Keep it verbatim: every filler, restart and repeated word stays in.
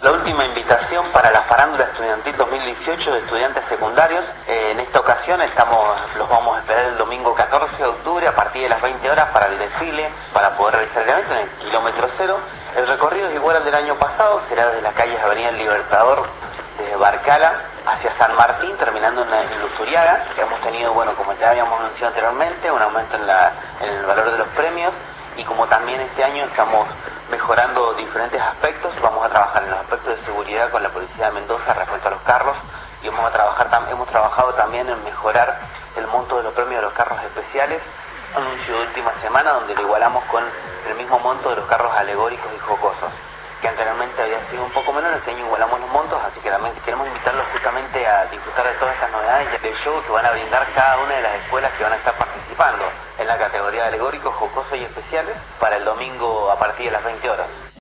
La última invitación para la farándula estudiantil dos mil dieciocho de estudiantes secundarios. Eh, en esta ocasión estamos, los vamos a esperar el domingo catorce de octubre a partir de las veinte horas para el desfile, para poder realizar el evento en el kilómetro cero. El recorrido es igual al del año pasado, será desde las calles Avenida El Libertador, desde Barcala hacia San Martín, terminando en, la, en Luzuriaga. Hemos tenido, bueno, como ya habíamos anunciado anteriormente, un aumento en, la, en el valor de los premios, y como también este año estamos mejorando diferentes aspectos, vamos a trabajar en los aspectos de seguridad con la Policía de Mendoza respecto a los carros, y vamos a trabajar hemos trabajado también en mejorar el monto de los premios de los carros especiales, anuncio de última semana donde lo igualamos con el mismo monto de los carros alegóricos y jocosos, que anteriormente había sido un poco menor. Este año igualamos los montos, así que también queremos invitarlos justamente a disfrutar de todas estas novedades y del show que van a brindar cada una de las escuelas que van a estar participando en la categoría de alegóricos, jocosos y especiales para el domingo a partir de las veinte horas.